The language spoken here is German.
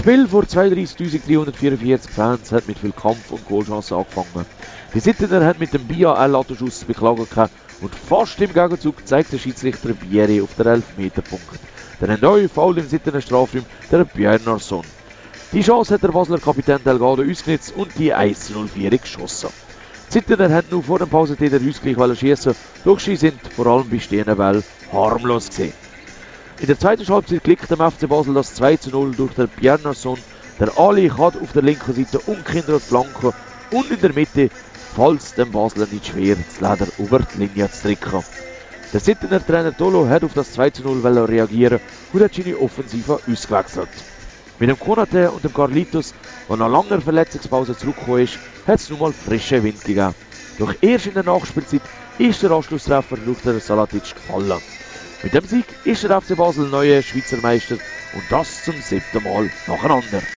Spiel vor 32.344 Fans hat mit viel Kampf und Goalchancen angefangen. Die Sittener haben mit dem BAL-Lattenschuss zu beklagen gehabt und fast im Gegenzug zeigt der Schiedsrichter Bieri auf den Elfmeterpunkt. Der neue Foul im Sittener Strafraum, der Bjarnason. Die Chance hat der Basler Kapitän Delgado ausgenutzt und die 1:04 geschossen. Die Sittener haben nur vor dem Pausentitel den Ausgleich schiessen, doch sie sind vor allem bei stehenden Bällen harmlos gewesen. In der zweiten Halbzeit klickt dem FC Basel das 2:0 durch den Bjarnason. Der Ali kann auf der linken Seite umkindern flanken und in der Mitte fällt es dem Basler nicht schwer, das Leder über die Linie zu drücken. Der Sittener Trainer Tolo hat auf das 2:0 reagieren und hat seine Offensive ausgewechselt. Mit dem Konate und dem Carlitos, der nach langer Verletzungspause zurückgekommen ist, hat es nun mal frischen Wind gegeben. Doch erst in der Nachspielzeit ist der Anschlusstreffer durch den Salatic gefallen. Mit dem Sieg ist der FC Basel neuer Schweizer Meister und das zum 7. Mal nacheinander.